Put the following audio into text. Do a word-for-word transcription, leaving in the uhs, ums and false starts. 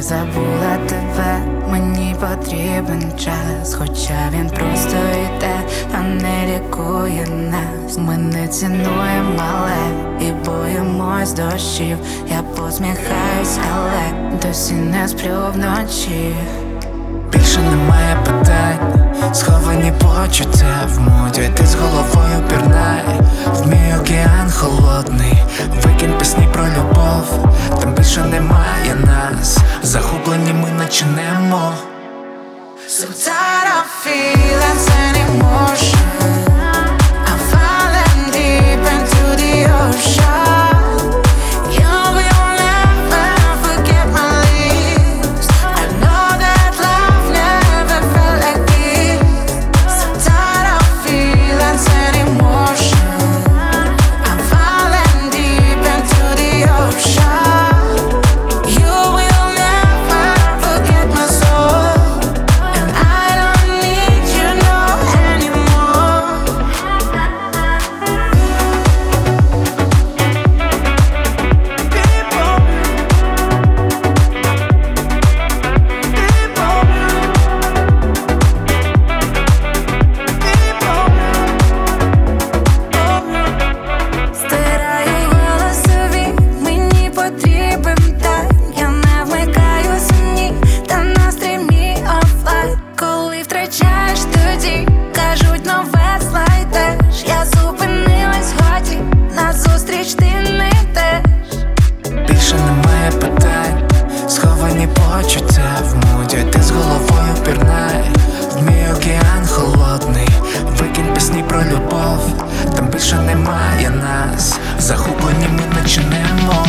забула тебе, мені потрібен час, хоча він просто йде, а не лікує нас. Ми не цінуємо мале і боїмось дощів. Я посміхаюсь, але досі не сплю вночі. Більше немає питань, сховані почуття в моді. Ти з головою пірнай в мій океан холодний. Викинь пісні про любов, там більше немає нас. Загублені ми наче немо. So tired of feelings and emotion. I'm falling deep into the ocean. You will never forget my lips. I know that love never felt like this. So tired of feelings and emotion. I'm falling deep into the ocean. You will never forget my soul. Кажуть, нове знайдеш. Я зупинилась годі, назустріч ти не йдеш. Більше немає питань, сховані почуття в моді. Ти з головою пірнай в мій океан холодний. Викинь пісні про любов, там більше немає нас. Загублені ми наче немо.